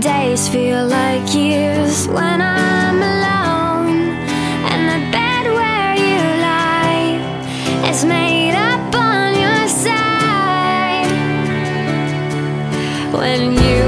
days feel like years when I'm alone, and the bed where you lie is made up on your side. When you